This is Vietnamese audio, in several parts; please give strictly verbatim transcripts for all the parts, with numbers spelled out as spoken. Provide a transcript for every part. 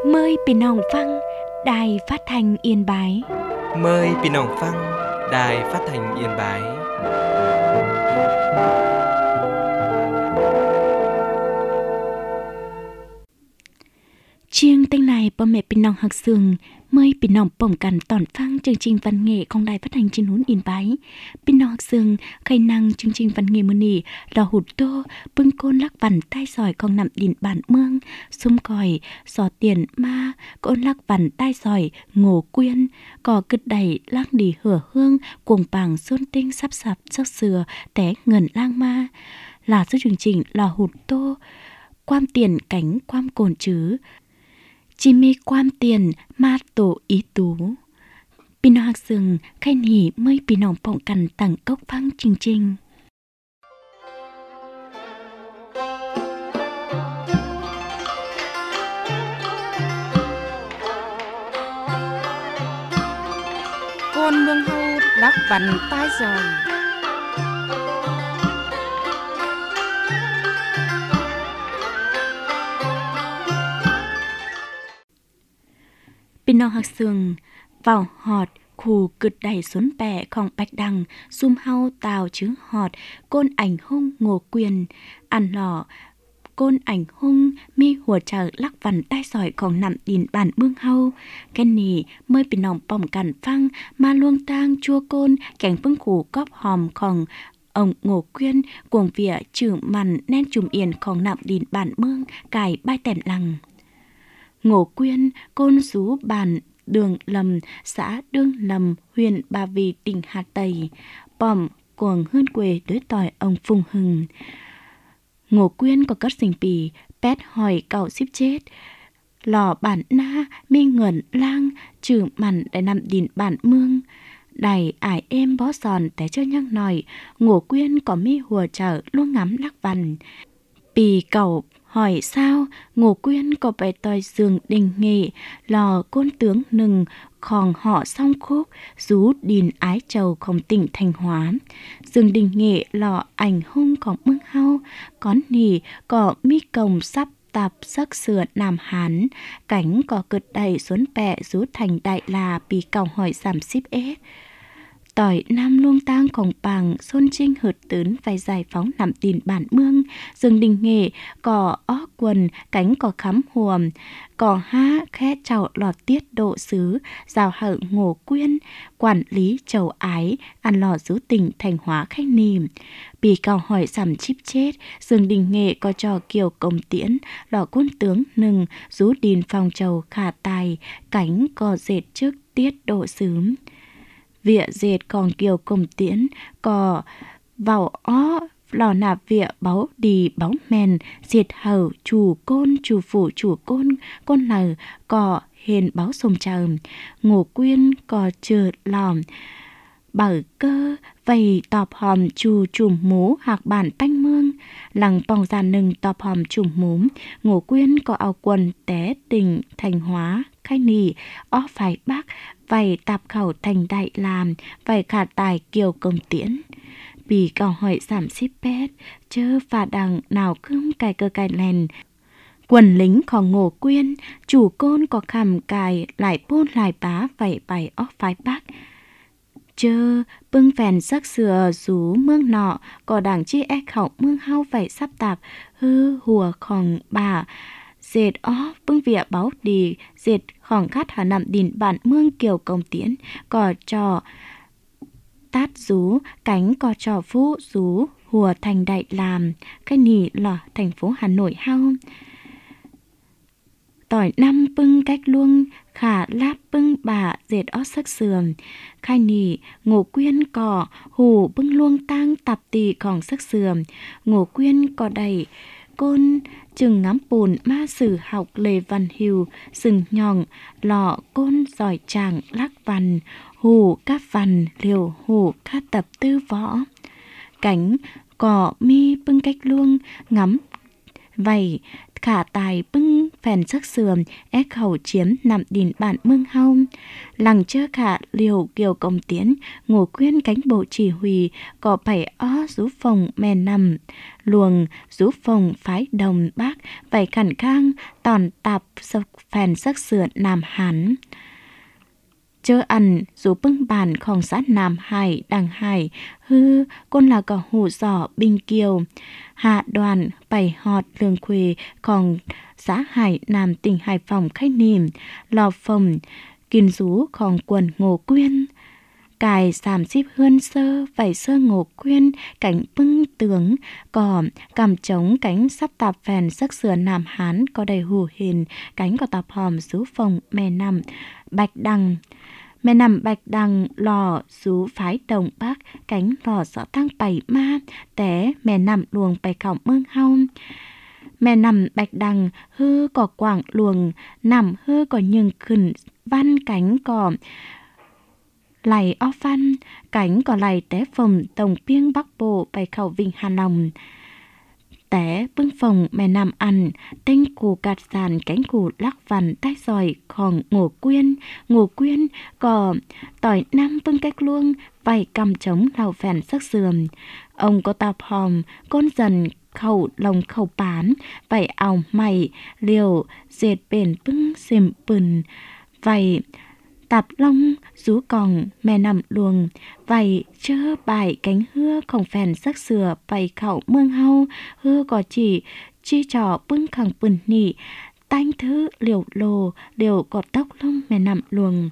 Mờiพี่น้องฟังđài phát thanh Yên Bái. Mời พี่น้องฟัง Đài Phát thanh Yên Bái. Chiêng tên này bố mẹพี่น้องหักเสืองเมื่อพี่น้องป้องกันตอนฟังchương trình văn nghệ ของ Đài Phát thanh จีนหุ้น Yên Bái พี่น้องหักเสืองใครนั่งchương trình văn nghệ มื้อนี้ลอหุดโตปึ้งโกนลักบันใต้ซอยของนำดินบ้านเมืองซุ่มก่อยสอเตียนมาโกนลักบันใต้ซอยโง่เกวียนก่อกึดใดลักดีเหือเฮืองกวงปางส้นติ้งซับซับซักเสือแต่เงินล่างมาหลาซึ่งchương trìnhลอหุดโตความเตียนcảnhความโกนจื้อจิมีความเตียนมาโตอีตูพี่น้องหักซึ่งใครหนีเมื่อพี่น้องป้องกันตั้งกกฟังจริงๆกนเมืองเฮาลักบันใต้ซอยพี่น้องหักเสืองเฝ้าหอดขู่กึดใดสนแปะของแปกดังซุ่มเฮาตาวชื้อหอดก้นảnhห้องโง่เกวียนอันหล่อก้นảnhห้องมีหัวเจอลักวันใต้ซอยของนำดินบ้านเมืองเฮาแค่นี้เมื่อพี่น้องป้อมกันฟังมาล่วงตางชัวก้นแก่งปึ้งขู่กอบหอมขององโง่เกวียนกวงเวียจื่อมันแน่นจุ่มเอียนของนำดินบ้านเมืองไก่ใบแต้มลังโง่เกวียนก้นสูบานđường lầm xã Đương Lầm huyện Ba Vì tỉnh Hà Tây bòm cuồng hơn quê đối tỏi ông Phùng Hưng Ngô Quyên có cất sinh pì pét hỏi cậu ship chết lò bản na mi ngẩn lang trừ mặn để nằm đìn bản mương đầy ải êm bó giòn té cho nhăng nòi Ngô Quyên có mi hùa trở luôn ngắm lắc văn pì cậu hỏi sao Ngô Quyên có bài tòi giường đình nghệ lò côn tướng nừng khòng họ song khúc rú đìn ái trầuของtỉnh Thanh Hóa giường đình nghệ lò ảnh hungของเมืองเฮาcó nỉ có mi cồng sắp tạp sắc sửa Nam Hán cảnh có cực đầy xuống bẹ rú thành đại là bì cầu hỏi giảm ship ết tỏi nam luông tangของปางส้นชิงหึดตื้นphải giải phóng nằm tiền bản mương rừng đình nghệ cỏ ó quần cánh cỏ khắm huồm cỏ há khẽ chậu lọt tiết độ xứ rào hậu Ngô Quyên quản lý chầu ái ăn lò giữ tỉnh Thanh Hóa khách nìm bì cao hỏi giảm chip chết rừng đình nghệ có trò kiều công tiễn lò quân tướng nừng rú đìn phòng chầu khả tài cánh cỏ dệt trước tiết độ xứ vịa dệt còn kiều cùng tiễn cò vào ó lò nạp vịa báu đi báu mèn diệt hầu chủ côn chủ phủ chủ côn côn lờ cò hền báo sông trầm Ngô Quyên cò trượt lòm bảo cơ vầy tọp hòm chủ chùm mú hạc bản tanh mương lằng bòng già nừng tọp hòm chùm mú Ngô Quyên có áo quần té tỉnh Thanh Hóa khai nỉ ó phải bác vầy tạp khẩu thành đại làm vầy khả tài kiều công tiễn bì cầu hỏi giảm ship pet chớ phà đằng nào khương cài cơ cài lèn quần línhของNgô Quyên chủ côn có khầm cài lại bôn lại bá vầy bày ó phải bác chơ bưng phèn sắc sửa rú mương nọ có đảng chi e khẩu mương hao vầy sắp tạp hư hùaของbà dệt ó bưng vịa báo đi dệtของkhát hà nằm đìn bản mương kiều công tiễn cò trò tát rú cánh cò trò phú rú hùa thành đại làm cái nỉ lò thành phố Hà Nội hao tỏi năm bưng cách luông khả láp bưng bà dệt ó sắc sườn khai nỉ Ngô Quyên cò hù bưng luông tang tạp tìของsắc sườn Ngô Quyên cò đầy côn chừng ngắm bùn ma sử học lề văn hiu sừng nhòng lọ côn giỏi chàng lắc văn hù các văn liều hù các tập tư võ cánh cỏ mi bưng cách luông ngắm vầy khả tài bưng phèn sắc sườn ép khẩu chiếm nằm đìn bản mương hau lằng chơ khả liều kiều công tiến ngủ quyên cánh bộ chỉ huy có bảy ó rú phòng mè nằm luồng rú phòng phái đồng bác vảy khẩn khang tòn tạp sọc phèn sắc sườn Nam Hán chơ ăn rú bưng bànของxã Nam Hải Đằng Hải hư côn là có hủ giỏ Bình Kiều hạ đoàn bảy họt lương khuêของxã Hải Nam tỉnh Hải Phòng khách niềm lò phòng kiên rúของquần Ngô Quyên cài sàm xíp hươn sơ vảy sơ Ngô Quyên cảnh bưng tướng cò cầm trống cánh sắp tạp phèn sắc sửa Nam Hán có đầy hù hình cánh có tạp hòm rú phòng mè nằm Bạch Đằng mẹ nằm Bạch Đằng lò rú phái đồng bác cánh lò rõ tăng bảy ma té mẹ nằm luồng bảy khổng mương hau mẹ nằm Bạch Đằng hư có quảng luồng nằm hư có nhường khẩn văn cánh có lầy o văn cánh có lầy té phòng tổng piêng bắc bộ bảy khẩu vinh Hà Long té bưng phòng mẹ nằm ăn tên cù cạt sàn cánh cù lắc vằn tay giỏi còn Ngô Quyên Ngô Quyên có tỏi năm bưng cách luông vầy cầm trống lào phèn sắc sườn ông có tạp hòm con dần khẩu lồng khẩu bán vầy ảo mày liều dệt bền bưng xìm bừng vầy tạp lông rú còng mẹ nằm luồng vầy chơ bài cánh hưa khổng phèn sắc sửa vầy khẩu mương hau hưa có chỉ chi trò bưng khẳng bừng nỉ tanh thứ liều lồ liều có tóc lông mẹ nằm luồng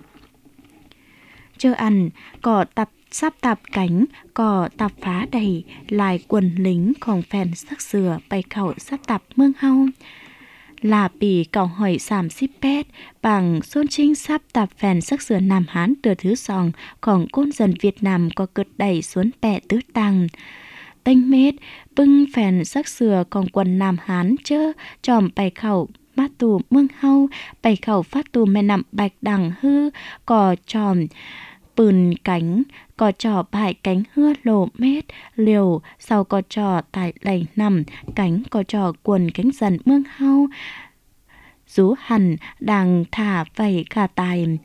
chơ ăn có tập sắp tạp cánh có tạp phá đầy lại quần lính khổng phèn sắc sửa vầy khẩu sắp tạp mương hau là bì cậu hỏi sàm xíp pét bằng xôn trinh sắp tạp phèn sắc sửa Nam Hán từ thứ sòngของcôn dần Việt Nam có cực đẩy xuống bẹ tứ tăng tênh mết bưng phèn sắc sửaของquần Nam Hán chơ tròm bày khẩu mát tù mương hau bày khẩu phát tù mẹ nằm Bạch Đằng hư có tròm pườn cánh có trò bài cánh hưa lộ mét liều sau có trò tại lầy nằm cánh có trò quần cánh dần mương hau rú hẳn đang thả vầy khả tài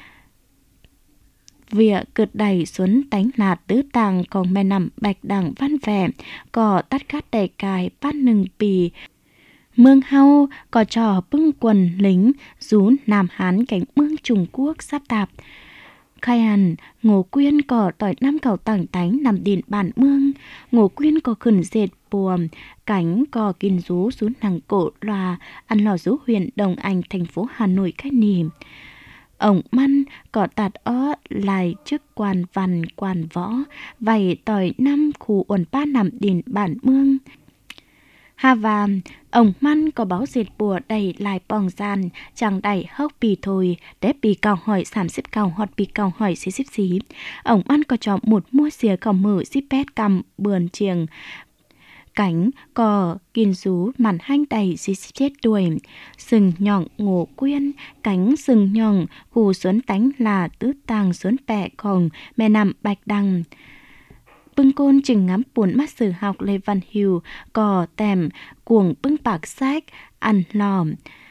vịa cực đầy xuống tánh lạt tứ tàng còn mẹ nằm Bạch Đằng văn vẻ có tắt khát đầy cài bát nừng pì mương hau có trò bưng quần lính rú Nam Hán cánh mương Trung Quốc sắp tạp khai hẳn Ngô Quyên có tỏi năm cầu tảng tánh nằm đền bản mương Ngô Quyên có khẩn dệt buồm cánh có kiên rú xuống nàng cổ loà ăn lò rú huyện Đồng Anh thành phố Hà Nội khách niềm ổng măn có tạt ó lại chức quan văn quan võ vầy tỏi năm khu uẩn ba nằm đền bản mương Hà và ông măn có báo diệt bùa đầy lại bong gian chẳng đầy hốc bì thôi để bì cao hỏi sảm xếp cao hoặc bì cao hỏi xí xếp xí ông măn có cho một mua xìa khẩu mở xíp pét cầm bườn chiềng cánh có kiên rú màn hanh đầy xí xếp chết đuổi sừng nhọn Ngô Quyên cánh sừng nhọn cù xuân tánh là tứ tàng xuân bẹ còn mẹ nằm Bạch Đằng bưng côn chừng ngắm buồn mắt sử học Lê Văn Hiều có tèm cuồng bưng bạc sách ăn lòm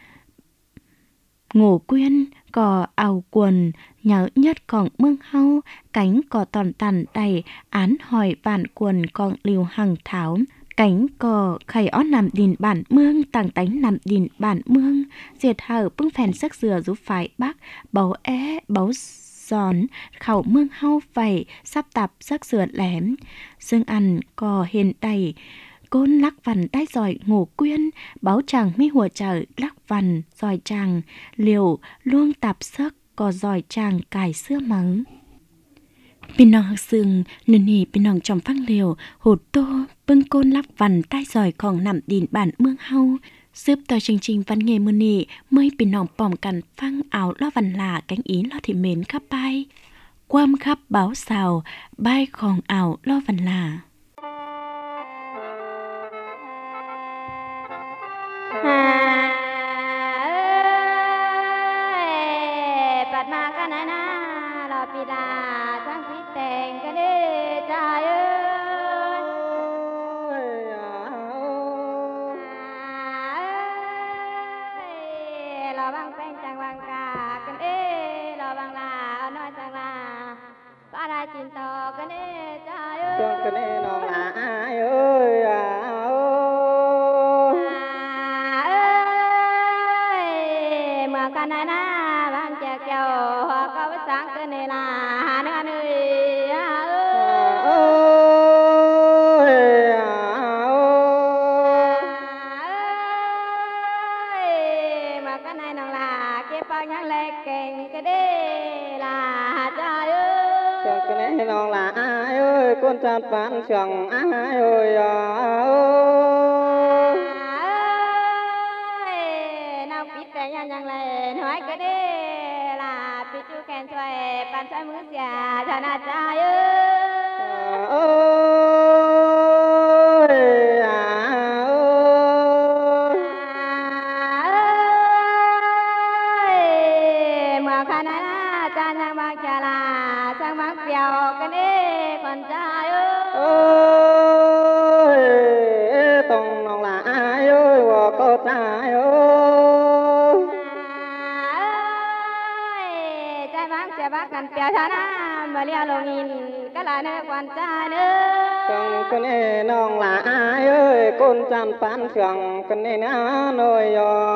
Ngô Quyên có áo quần nhớ nhất còn mương hau cánh có toàn tàn đầy án hỏi vạn quần còn liều hằng tháo cánh có khải ó nằm đìn bản mương tàng tánh nằm đìn bản mương diệt hở bưng phèn sắc dừa giúp phải bắc báu é báu giòn khẩu mương hau vầy sắp tạp sắc sửa lém dương ăn có hiền đầy côn lắc vằn đai giỏi Ngô Quyên báo chàng mi hùa trời lắc vằn giỏi chàng liều luông tạp sắc có giỏi chàng cài xưa mắng Pin nong hạc sương nương nì pin nong trong phăng liều hột tô bưng côn lắc vằn tay giỏi còn nằm đìn bản mương hau Sướp tờ chương trình văn nghề mưa nị mới pin nong bỏng cằn phăng áo lo vằn là cánh ý lo thị mến khắp bay quam khắp báo xào bay khòng ảo lo vằn là khăn này na vang chè kêu hoa có với sáng cái này là hà nữa ơi ơi mà cái này nó là cái bao nhang lệ kèn cái đi là trời ơi cái này nó là ai ơi con tràn phán chẳng ai ơi nào biết cái nhang nhang lệ nói cái đi là bị chú kèn xoay bàn xoay mũi già cho nó trời ơi cái đi con trai ơi tông nó là ai ơi và cô trai ơi trai bác trai bác cần bèo thà na mà lia lồng nhìn cái là nơi con trai nữa con cái này nó là ai ơi con chăn phán trường cái này nó nồi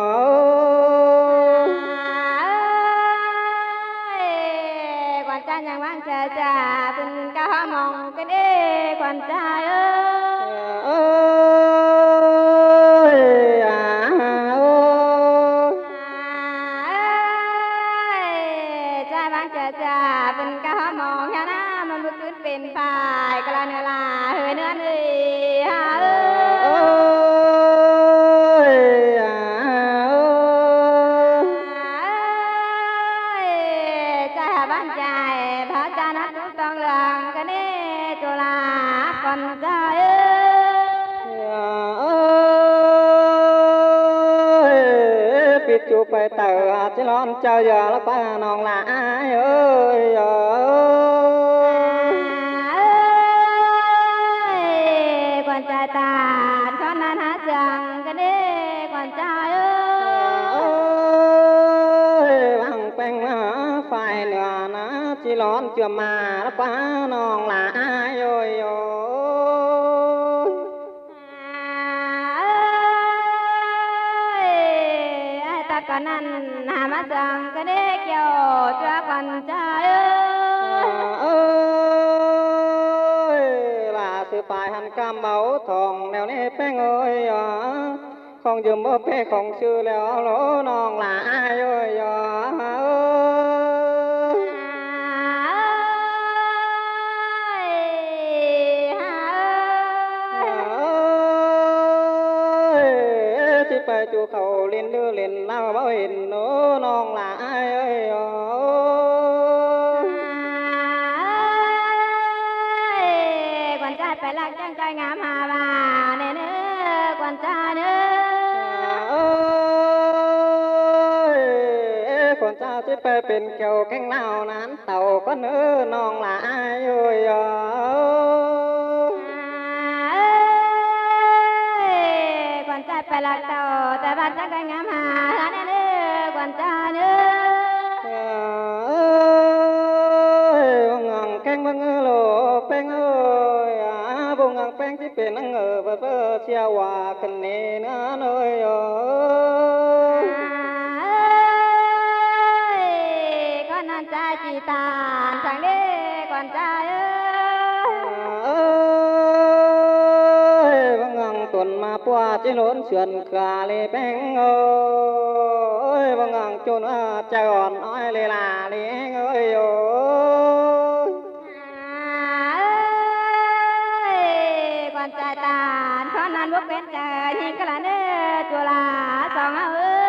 cha nhang mang cha cha tình ca mong cái đi con trai ơi à ơi cha mang cha cha tình ca mong cha na mà bướcขึ้นเป็นฝ่ายกะละเนื้อลาเฮ้ยเนื้อเอ้ยฮะเอ้ยchaบ้านใจพระจานัดต้องเรื่องกันนี่จุฬาคนใจเอ้ยปิดจูไปเต๋อจะร้อนเจ้าอย่าละป้านองละอ้ายเอ้ยเอ้ยควันใจตาขอนันหาเสียงกันนี่ควันใจเอ้ยบังแป้งมาฝ่ายเหนือนะจีร้อนเชื่อมาละป้านองละอ้ายเอ้ยเอ้ยตากันนั้นหามาจังกันนี่เกี่ยวจ้าควันใจเอ้ยลาสือปลายหันกำเบาทองแนวนี้แป้งเอ้ยของยืมบ่เป้ของชื่อแล้วโลน้องละอ้ายเอ้ยเไปจูเขาเล่นดื้อเล่นเล่าบ่เห็นโน้น้องละอ้ายเอ้ยควันใจไปลักจังใจงามหาบาเนื้อเนื้อควันใจเนื้อควันใจที่ไปเป็นเกี่ยวแข้งเล่านั้นเต่าก็เนื้อน้องละอ้ายเอ้ยไปลักเต่าแต่บ้านจังกันงามหาเนื้อเนื้อควันใจเนื้อบ่งังแข้งบ่เงือโลแป้งเอ้ยบ่งังแป้งที่เป็นนังเออเบ้อเชียว่าคันนี้นะเอ้ยก็นั่นใจจีตานทางนี้ควันใจเอ้ยบ่งังตุนมาปัวจิล้นเฉือนกาเลยแป้งเอ้ยบ่งังจนใจอ่อนอ้อยเลยล่ะเลี้ยงเอ้ยควันใจตานขอนันบุกเป็นใจยิ่งกะละเนื้อจุฬาสองเอ้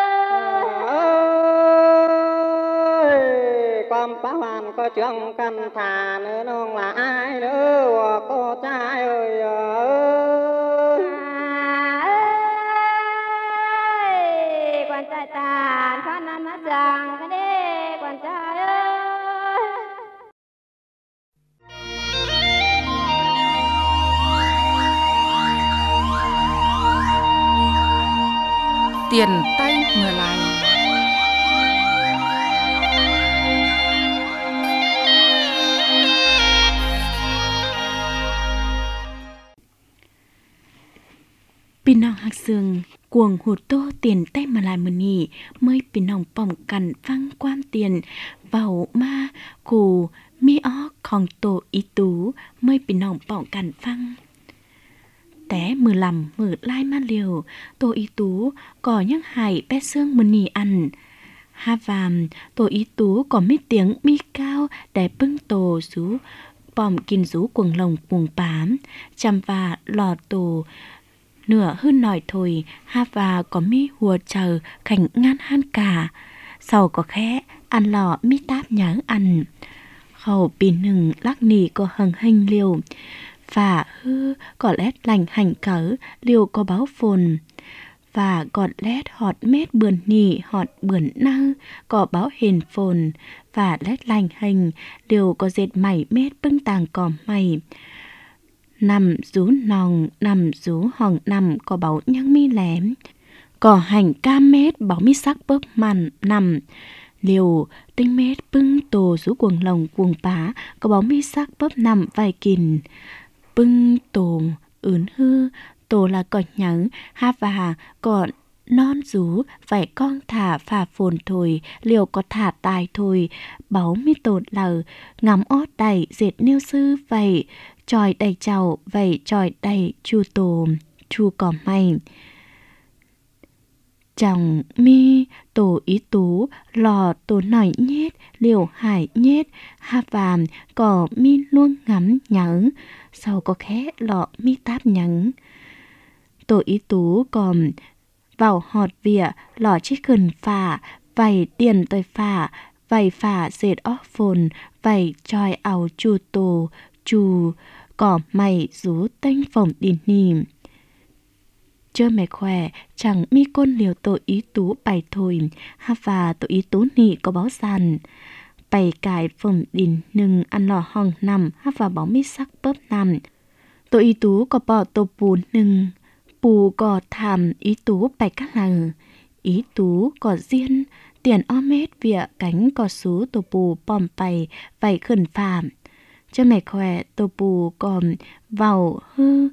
ยความป้าวันก็เชื่องกันทาเนื้อน้องละอ้ายเนื้อว่าก็ใจเอ้ยควันใจตานขอนันมาจังกันดีควันใจเอ้ tiền tay mưa lại Pin nong hạc sương cuồng hụt tô tiền tay mà lại mần nhỉ mới bị nòng bỏng cằn văng quan tiền vào ma cù mi ó còn tổ ý tú mới bị nòng bỏng cằn văng té mười lăm mười lai ma liều tổ ý tú có những hải bé xương mần nhỉ ăn ha vàm tổ ý tú có mấy tiếng mi cao để bưng tổ rú bòm kinh rú cuồng lồng cuồng bám chăm và lò tổ nửa hơn nổi thôi ha và có mi hùa chờ cảnh ngăn han cả sau có khẽ ăn lò mi táp nhớ ăn khẩu bì nừng lắc nì có hằng hành liều và hư có lét lành hành cỡ liều có báo phồn và gọt lét họt mét bườn nỉ họt bườn nơ có báo hền phồn và lét lành hành liều có dệt mảy mét bưng tàng cỏ mày nằm rú nòng nằm rú hòn nằm có báo nhăng mi lém có hành cam mét báo mi sắc bớp màn nằm liều tinh mét bưng tổ rú cuồng lồng cuồng bá có báo mi sắc bớp nằm vài kìn bưng tổ ướn hư tổ là cỏ nhắng ha và còn non rú phải con thả phà phồn thôi liều có thả tài thôi báo mi tột lờ ngắm ót đầy dệt nêu sư vậy tròi đầy chầu vậy tròi đầy chu tổ chu cỏ mày chồng mi tổ ý tú lò tổ nổi nhét liều hải nhét ha vàm cỏ mi luôn ngắm nhắng sau có khẽ lọ mi táp nhắng tổ ý tú còn vào họt vỉa lò chiếc gần phà vầy tiền tới phà vầy phà dệt óc phồn vầy tròi ảo chu tổ chu cỏ mày rú tênh phồng đi nìm chưa mẹ khỏe chẳng mi côn liều tổ ý tú bày thôi ha và tổ ý tú nị có báo sàn bày cải phồng đìn nừng ăn lò hong nằm ha và báo mi sắc bớp nằm tổ ý tú có bỏ tổ bù nừng bù có thảm ý tú bày các làng ý tú có riêng tiền o mét vỉa cánh có sú tổ bù bòm bày vậy khẩn phạm cho mẹ khỏe tổ bù còn vào hư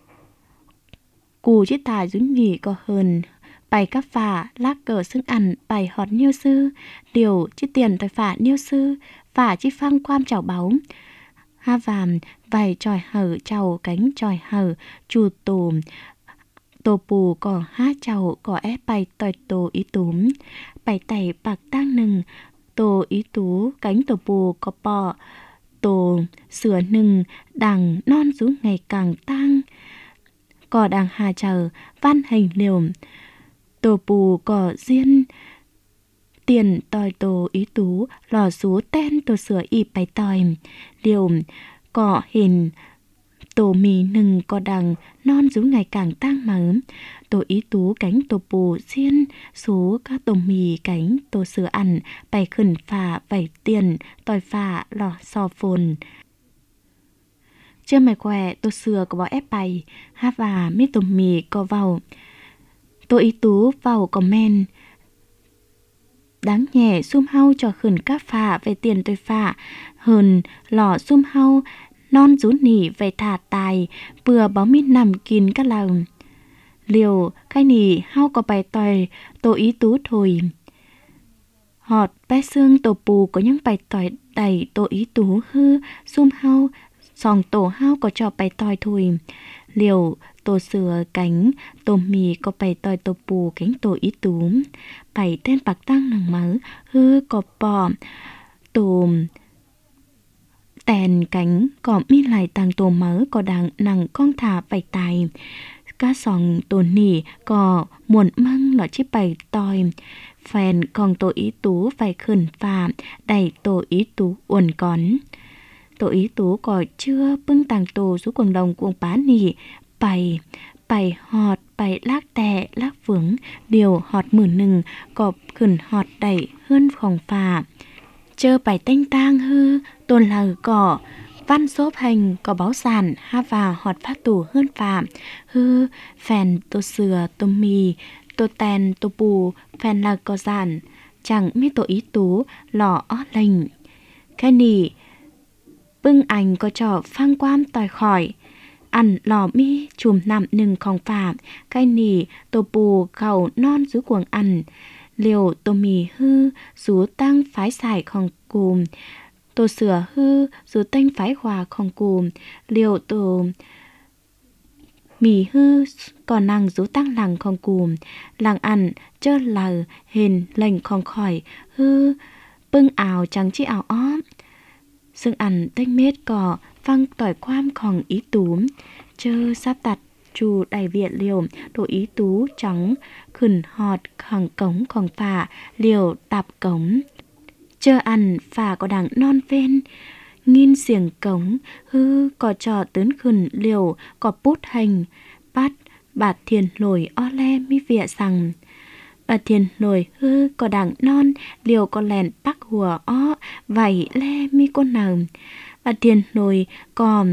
cù chiếc tài dũng nhỉ có hơn bày các phà lác cờ xưng ăn bày họt nhiêu sư điều chiếc tiền tới phà nhiêu sư phà chiếc phăng quam chảo báu ha vàm vầy tròi hở chầu cánh tròi hở chù tù tổ bù có hát chầu có ép bày tòi tổ ý túm bày tẩy bạc tang nừng tổ ý tú cánh tổ bù có bò tổ sửa nừng đằng non rú ngày càng tăng cỏ đằng hà chờ văn hình liều tổ bù cỏ riêng tiền tòi tổ ý tú lò rú ten tổ sửa y bày tòi liều cỏ hình tổ mì nừng có đằng non rú ngày càng tăng mớm tổ ý tú cánh tổ bù riêng số các tổ mì cánh tổ sửa ăn bày khẩn phà bày tiền tòi phà lò sò phồn chưa mày khỏe tổ sửa có bỏ ép bày ha và mấy tổ mì có vào tổ ý tú vào comment đáng nhẹ xung hau cho khẩn các phà về tiền tòi phà hơn lò xung hau non rú nỉ về thả tài vừa báo mít nằm kín các lòng liều khai nỉ hao có bài tòi tổ ý tú thôi họt bé xương tổ bù có những bài tòi đầy tổ ý tú hư xung hao sòng tổ hao có cho bài tòi thôi liều tổ sửa cánh tổ mì có bài tòi tổ bù cánh tổ ý tú bài tên bạc tăng nằng mớ hư có bò tổ tèn cánh có mi lại tàng tổ mớ có đằng nằng con thả bày tài cá sòng tổ nỉ có muộn măng nó chỉ bày tòi phèn còn tổ ý tú phải khẩn phà đầy tổ ý tú uẩn cón tổ ý tú có chưa bưng tàng tổ số quần đồng cuồng bá nỉ bày bày họt bày lác tè lác vướng điều họt mử nừng có khẩn họt đầy hơn phòng phà chơ bài tanh tang hư tôn lờ cỏ văn xốp hành có báo sàn ha và họt phát tủ hơn phạm hư phèn tô sừa tô mì tô tèn tô bù phèn là có giản chẳng mi tổ ý tú lò ót lành cái nỉ bưng ảnh có trò phang quam tòi khỏi ăn lò mi chùm nằm nừngของฝากไก่หนีตัวปูเขานอนสูกวงอันเหลียวตัวมีฮื้อสูตั้งฝายสายของกูมตัวเสือฮื้อสูตั้งฝายขวาของกูมเหลียวตัวมีฮื้อก่อนนั่งสูตั้งหลังของกูมหลังอันเจ้าเหลาเห็นเล่งของข่อยฮื้อปึ้งอ่าวจังจี้อ่าวอ้อมซึ่งอันเต้งเม็ดก่อฟังต่อยความของอีตูมเจอซับตัดจูไดเวียดเลียวตัวอีตูจังขึ้นหอดขังกงของฝ่าเลียวตับกงเจออันฝ่าก็ดังนอนเฟ้นงินเสียงกงฮือก็จอตื้นขึ้นเลียวก็ปุ๊ดhànhปัดบาดเทียนลอยอ้อแลมิเวียสั่งบาดเทียนลอยฮือก็ดังนอนเลียวก็แลนปักหัวอ้อไหวแลมีก้นหนาวบาดเทียนลอยกอม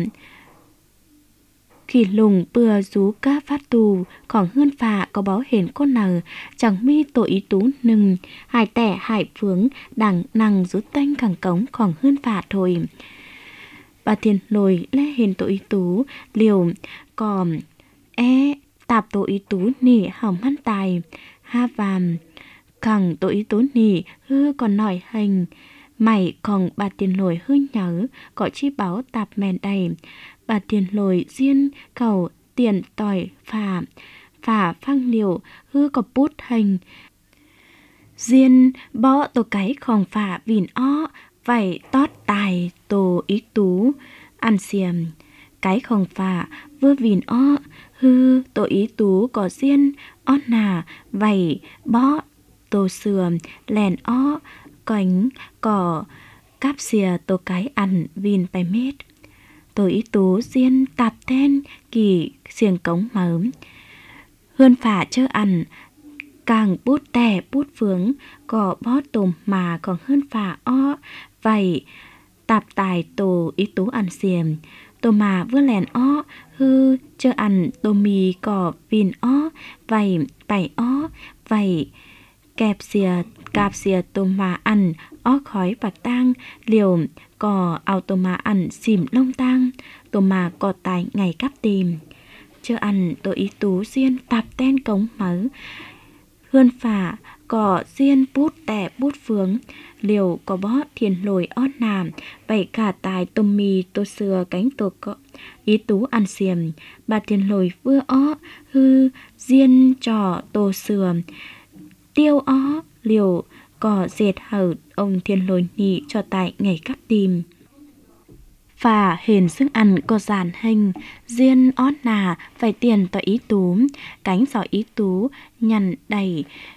ขีดลงเปื่อสูก้าฟัดตูของเฮือนฝ่าก็เบาเห็นก้นหนาวจังมีตัวอีตูหนึ่งหายแต่หายเฟืองดังนังสูเต้งขังกงของเฮือนฝ่าถอยบาดเทียนลอยและเห็นตัวอีตูเลียวกอมแอะตับตัวอีตูนี่เห่ามันตายห้าวามขังตัวอีตูนี่ฮือcònหน่อยhànhใหม่ของบาดเทียนลอยฮือnhớ có chi báo tạp mèn đầyบาดเทียนลอยเซียนเก่าเตียนต่อยฝ่าฝ่าฟังเหลียวฮือก็ปุ๊ดhànhเซียนเบาตัวไก่ของฝ่าวินอ้อไว้ตอดตายตัวอีตูอันเสียมไก่ของฝ่าเวอร์วินอ้อฮือตัวอีตูก็เซียนอ้อหนาไว้เบาตัวเสื่อมแลนอ้อก่อยก่อกับเสียตัวไก่อันวินไปเม็ดตัวอีตูเซียนตับแท่นกี่เสียงกงเหมิมเฮือนฝ่าเชื่ออันกลางปูดแต่ปูดเฟืองก่อบอตุ่มมาของเฮือนฝ่าอ้อไว้ตับตายตัวอีตูอันเสียมตัวมาเมื่อแลนอ้อฮือเจออันตัวมีก่อวินอ้อไว้ไปอ้อไว้แกบเสียกาบเสียตัวมาอันอ้อคอยปักตั้งเหลียวก็เอาตัวมาอันสิมลงตั้งตัวมาก็ตายไงกับตีมเจออันตัวอีตูเซียนตับแต้นกงเหมือเฮือนฝ่าก็เซียนปุ๊ดแต่ปุ๊ดเฟืองเหลียวก็บ่เทียนลอยอ้อนนามไปขาดตายตัวมีตัวเสือcánhตัวก็อีตูอันเสียมบาดเทียนลอยเฟื่ออ้อฮือเซียนจ่อตัวเสือเตี้ยวอ้อเหลียวก็เศษเหิดองค์เทียนลอยนี้cho tại ngày cắp tìmฝ่าเห็นซึ่งอันก็สานเฮงเจียนอ้อนนาไฟเตียนต่ออีตูมcánh sọ ý tú nhằn đầy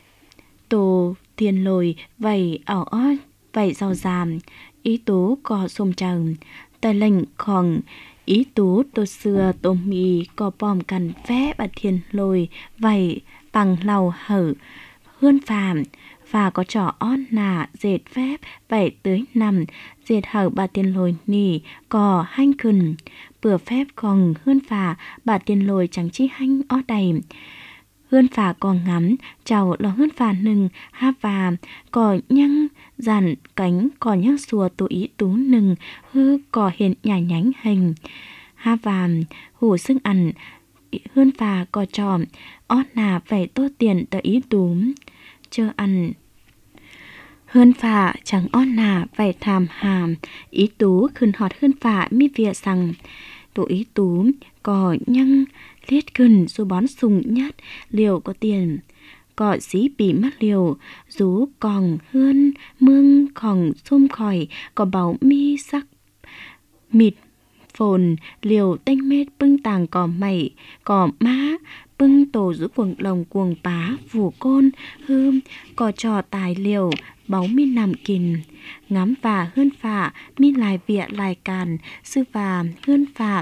tổ tiền lồi vầy ảo ót vầy giàu giảm ý tú có xôm trầm tại lệnhของý túตัวเสือตัวมีก็ป้อมกันแฟบะเทียนลอยไว้ปังเหล่าเหอเฮือนฟามฝ่าก็เจาะอ้อนหนาเจ็ดแฟบไปเตื้อยนำเจ็ดเหอบาเตียนลอยนี่ก็หั่งขึ้นเปื่อแฟบของเฮือนฝ่าบาเตียนลอยจังชี้หั่งอ้อใดเฮือนฝ่ากองงำเจ้าเราเฮือนฝ่าหนึ่งห้าฟาก็ยังจันกังก่อนยังสัวตัวอีตูหนึ่งฮือก่อเห็นใหญ่หยันเฮงห้าฟามหูซึ่งอันเฮือนฝ่าก็จอมอ้อนหนาไปโต้เตียนต่ออีตูมเจออันเฮือนฝ่าจังอ้อนหนาไปทำหามอีตูขึ้นหอดเฮือนฝ่ามีเวียสั่งตัวอีตูมก็ยังเลียดขึ้นสู่บอนสุงยัดเหลียวก็เตียนก็สีปีมัดเหลียวสูกองเฮือนเมืองของส้มคอยก็เบามีสักมิดฝนเหลียวเต้งเม็ดปึ้งต่างก่อใหม่ก่อม้าปึ้งโตgiữa quần lồng quần pá phủ côn hươm có trò tài liều báu mi nằm kìn ngắm và hươn phà mi lại vịa lại càn sư và hươn phà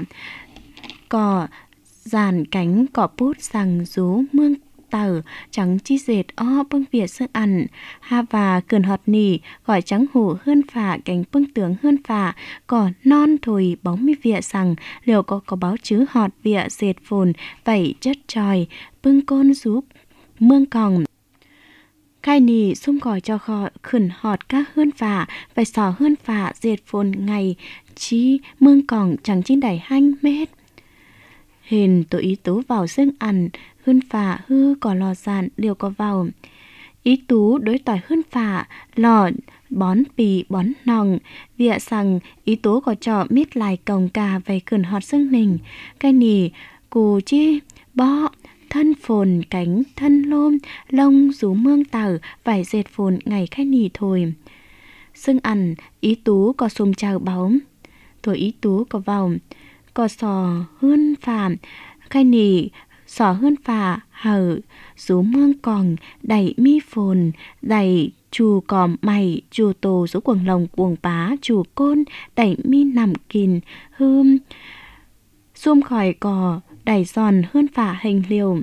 có dàn cánh có bút rằng rú mương tờ trắng chi dệt o bưng việt sơ ăn ha và cườn họt nỉ gọi trắng hủ hươn phà cánh bưng tướng hươn phà có non thổi bóng mi việt rằng liều có có báo chứ họt việt dệt phồn vẩy chất tròi bưng côn giúp mương còng khai nì xung gọi cho họ khẩn họt các hươn phà phải sò hươn phà dệt phồn ngày chi mương còng chẳng chín đẩy hanh mét Hình tổ ý tú vào xương ăn, hơn phả hư có lò sàn liều có vào. Ý tú đối tỏi hơn phả, lò bón bì bón nòng, vịa rằng ý tú có trọ mít lại còng cà về cườn họt xương nình. Cái nì, cù chi, bọ, thân phồn cánh, thân lôm, lông rú mương tàu, vải dệt phồn ngày khai nì thôi. Xương ăn, ý tú có xùm chào bóng. Thôi ý tú có vào, có sò hơn phà, khai nì, sò hơn phà, hở, rú mương còng, đẩy mi phồn, đẩy chù còm mày, chù tổ rú quần lồng quần bá, chù côn, đẩy mi nằm kìn, hương, xung khỏi cò, đẩy giòn hơn phả hình liều.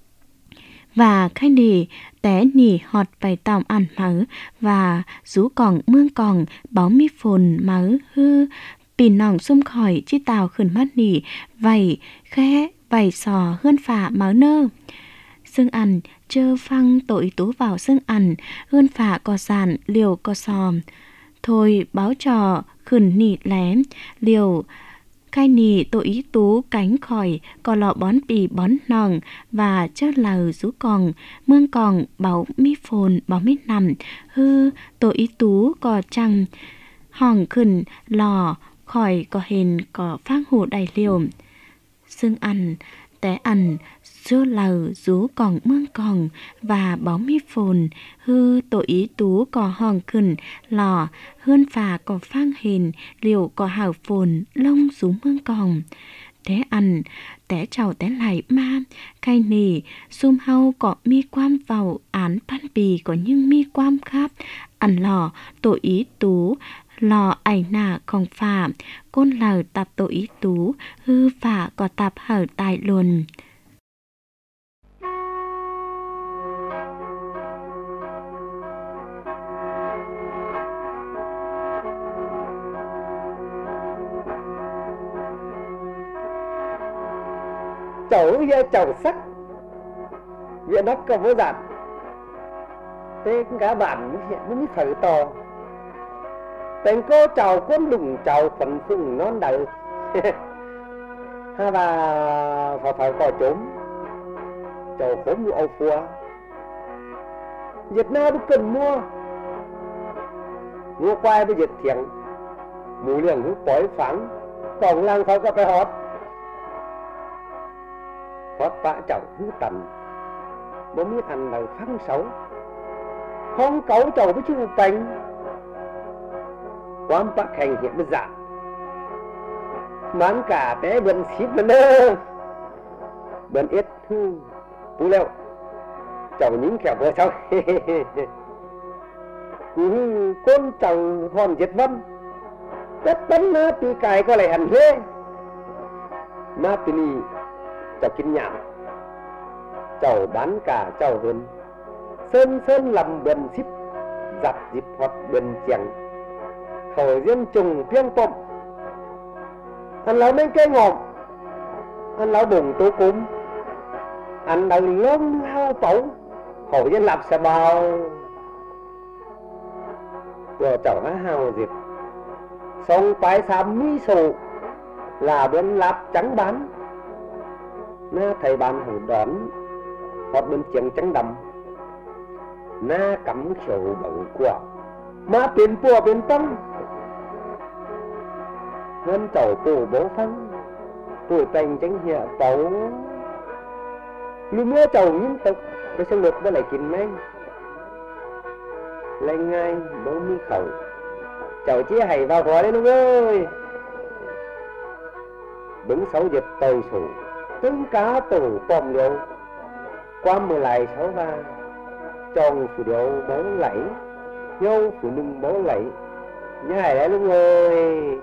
Và khai nì té nỉ họt vài tòng ăn mớ và rú còng mương còng báo mi phồn mớ hư pì nòng xung khỏi chi tàu khẩn mắt nỉ vầy khẽ vầy sò hơn phả mớ nơ. Xương ăn chơ phăng tội tú vào xương ăn hơn phả có sàn liều có sòm. Thôi báo trò khẩn nỉ lém liều khai nì tổ ý tú cánh khỏi có lọ bón bì bón nòng và chớt lờ rú còng mương còng báo mi phồn báo mi nằm hư tổ ý tú có chăng hòn khẩn lò khỏi có hình có phát hủ đầy liều. Xương ăn té ăn chớt lờ rú còng mương còng và báo mi phồn hư tổ ý tú có hòn khẩn lò hơn phà có phang hình liều có hào phồn lông rú mương còng. Té ăn té chào té lại ma khai nì xung hau có mi quam vào án pan bì có nhưng mi quam khắp ăn lò tổ ý tú lò ảnh nà không phà côn lờ tập tổ ý tú hư phà có tập hở tài luồn. Chầu ra chầu sắc viện đất có vô giản thế cả bản nó mới thở to tên cô chầu quân lùng chầu phần phùng non đầu ha bà phải phải coi trốn chầu khốn như âu phua Việt Nam cần mua mua quay với Việt thiện mù liền hữu bói phán còn lang phải có phải hót hót bã chầu hữu tần bố biết thành lời phán xấu không cấu chầu với chú bánh quán bác hành hiện với dạ mán cả té bần xíp lần đó bần ít hư bú leo chầu những kẹo vừa sau con chầu hòn diệt vân tất tấn má tì cài có lại hẳn thế má tì nì chầu kinh nhảm chầu bán cả chầu hơn sơn sơn làm bần xíp giặt dịp hoặc bần chèng khẩu riêng trùng piêng tộm ăn lão mấy cây ngọt ăn lão bùng tố cúm ăn đằng lông lao bấu khẩu riêng lạp xà bào vừa chảo há hào dịp xong tái xám mi sổ là bên lạp trắng bán na thầy bàn hủ đón hoặc bên chiếng trắng đầm na cắm khẩu bằng quả má biến bùa biến tăng ngân chầu bù bố phăng tuổi tành tránh nhẹ tấu lưu mưa chầu nghiêm túc cái sân lục với lại kín men lên ngay bố mi khẩu chầu chia hay vào gói đấy đúng ơi đứng sáu dịch tàu sủ trứng cá tủ bòm liều qua mười lại sáu ba tròn phủ điệu bố lẫy nhau phụ nâng bố lẫy nhớ hay đấy đúng ơi.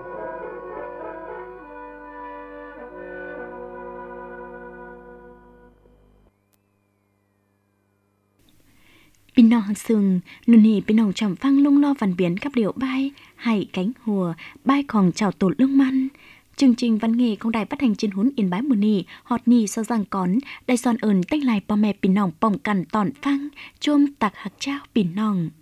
Pin nong hàng sừng, nôn hì pin nong chậm phăng lung lo văn biến các điệu bay, hay cánh hùa, bay còn chào tột lưng măn. Chương trình văn nghệ công đài phát hành trên huấn Yên Bái Mùa Nì, họt nì so giang cón, đại son ơn tách lại bò mẹ pin nong bỏng cằn tòn phăng, chôm tạc hạc trao pin nong.